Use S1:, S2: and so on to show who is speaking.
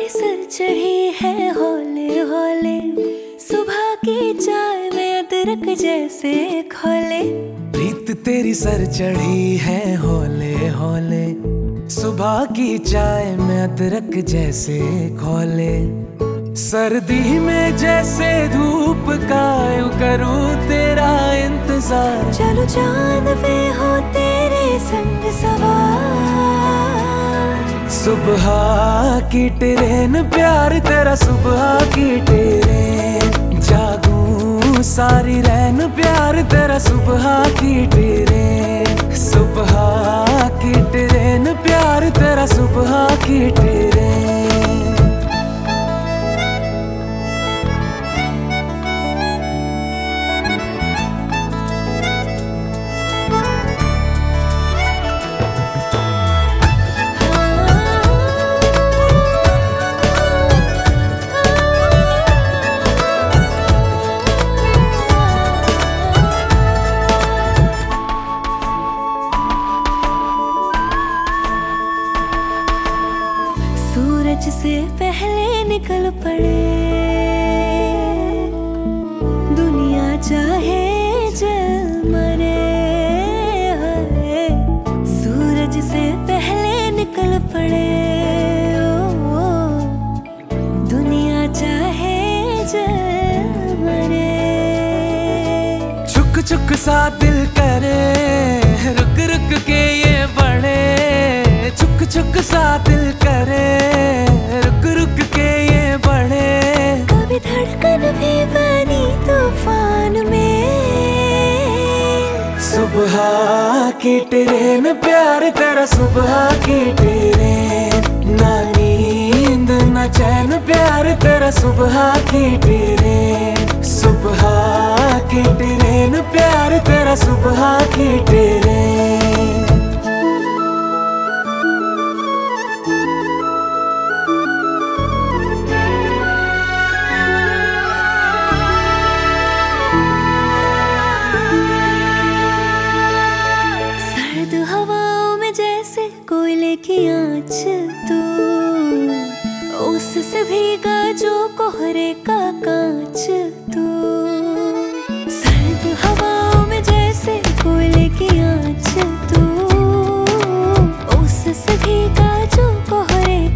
S1: तेरी सर चढ़ी है हौले हौले, सुबह की चाय में अदरक जैसे खोले।
S2: प्रीत तेरी सर चढ़ी है हौले हौले, सुबह की चाय में अदरक जैसे खोले। सर्दी में जैसे धूप का यूं करूं तेरा इंतजार,
S1: चलो चांद पे हो तेरे संग सवार।
S2: सुबह की ट्रेन प्यार तेरा, सुबह की ट्रेन जागूं सारी रैन प्यार तेरा, सुबह की ट्रेन। सुबह की ट्रेन प्यार तेरा, सुबह की ट्रेन।
S1: सूरज से पहले निकल पड़े, दुनिया चाहे जल मरे। सूरज से पहले निकल पड़े, ओ, दुनिया चाहे जल मरे।
S2: चुक चुक सा दिल करे, रुक रुक के ये बढ़े। चुक चुक सा दिल करे, रुक रुक के ये बढ़े।
S1: कभी धड़कन भी बनी तूफान में।
S2: सुबह की ट्रेन प्यार तेरा, सुबह की ट्रेन। ना नींद ना चैन प्यार तेरा, सुबह की ट्रेन। सुबह की ट्रेन प्यार तेरा, सुबह की ट्रेन।
S1: सर्द हवाओं में जैसे कोयले की आँच तू, उससे भीगा जो कोहरे का कांच तू।